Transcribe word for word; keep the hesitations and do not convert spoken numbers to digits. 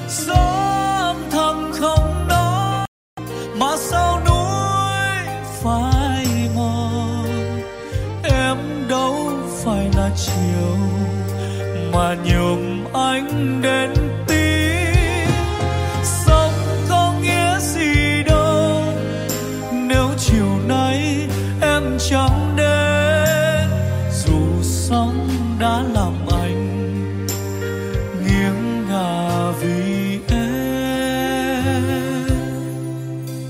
gió âm thầm không nói, mà sao núi phai mòn. Em đâu phải là chiều mà nhuộm anh đến tim. Sống có nghĩa gì đâu nếu chiều nay em chẳng đến, dù sống đã là